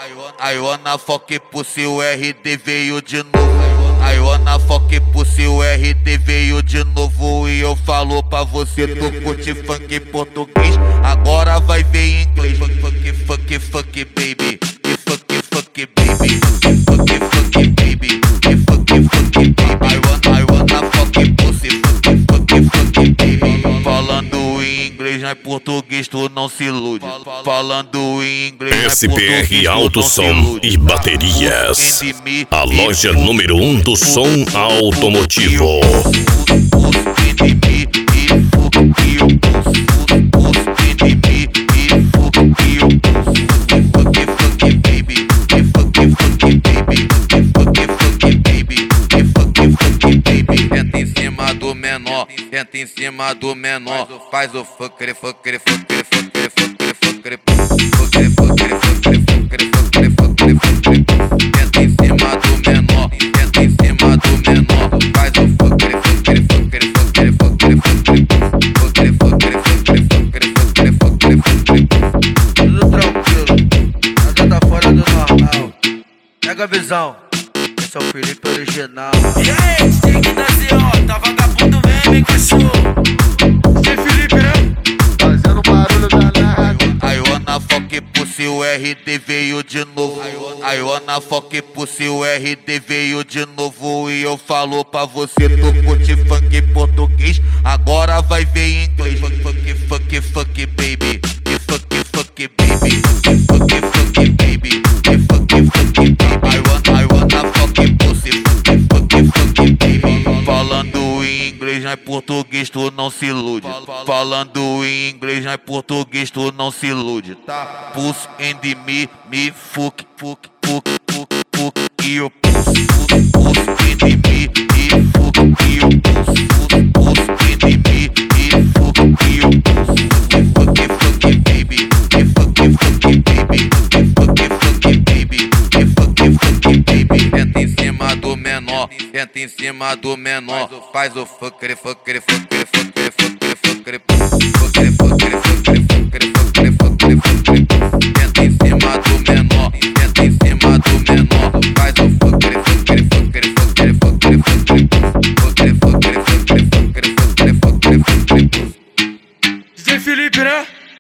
I wanna fuck pussy, o RD veio de novo. I wanna fuck pussy, o RD veio de novo. E eu falo pra você, tu curte funk português, agora vai ver em inglês. Fuck, fuck, fuck, baby. Fuck, fuck, baby. Fuck, fuck, baby. Fuck, fuck, baby. I wanna fuck pussy, fuck, fuck, baby. Falando em inglês, não é português, tu não se ilude. Falando em inglês, não é português, SPR Alto Som e Baterias, a loja número 1 do som automotivo. Senta em cima do menor, senta em cima do menor, faz o fucker, fucker, fucker, fucker, fucker, fucker, fucker, fucker, fucker, fucker, fucker, fucker, fucker. Senta em cima do menor, senta em cima do menor, faz o fucker, fucker, fucker, fucker, fucker, fucker, fucker, fucker, fucker, fucker, fucker, fucker, fucker. Tudo tranquilo, nada tá fora do normal. Pega a visão. Esse é o Felipe original. E aí, Sting da Z.O., tá vagabundo mesmo, hein, cachorro? Esse é Felipe, né? Fazendo barulho danado. I wanna fuck pussy, o RD veio de novo. I wanna fuck pussy, o RD veio de novo. E eu falo pra você, tu curte funk português, agora vai ver em inglês. Fuck, fuck, fuck, fuck, baby. Fuck, fuck, baby. Fuck, fuck, baby. Fuck, fuck, baby. I wanna fuck pussy, fuck, fuck, baby. Falando em inglês, não é português, tu não se ilude. Falando em inglês, não é português, tu não se ilude, tá? Puss and me, fuck, fuck, fuck, fuck, fuck, e eu puss and me, fuck, e eu puss and me, fuck, e eu puss. Fuck, fuck, baby, fuck, fuck, baby, fuck, fuck, baby, fuck, fuck, baby. Senta em cima do menor, senta em cima do menor, faz o fucker, fucker, fucker, fucker, fucker, fucker, fucker, fucker, fucker, fucker, fucker, fucker, fucker.